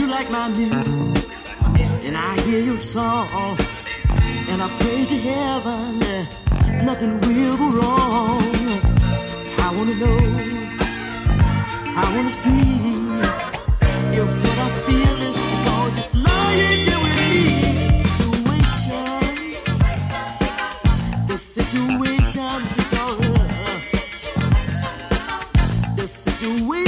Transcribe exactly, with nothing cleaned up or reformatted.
like my music, and I hear your song, and I pray to heaven that nothing will go wrong. I wanna know, I wanna see if what I feel is because you're lying there with me. The situation, the situation because uh, the situation.